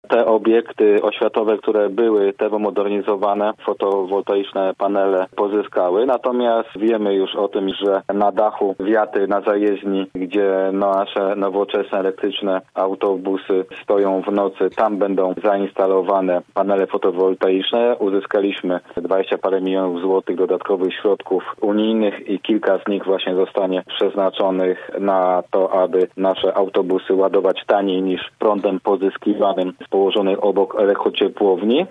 te obiekty oświatowe, które były termomodernizowane, fotowoltaiczne panele pozyskały. Natomiast wiemy już o tym, że na dachu wiaty na zajezdni, gdzie nasze nowoczesne elektryczne autobusy stoją w nocy, tam będą zainstalowane panele fotowoltaiczne. Uzyskaliśmy 20 parę milionów złotych dodatkowych środków unijnych i kilka z nich właśnie zostanie przeznaczonych na to, aby nasze autobusy ładować taniej niż prądem pozyskiwanym z położonych obok elektrociepłowni.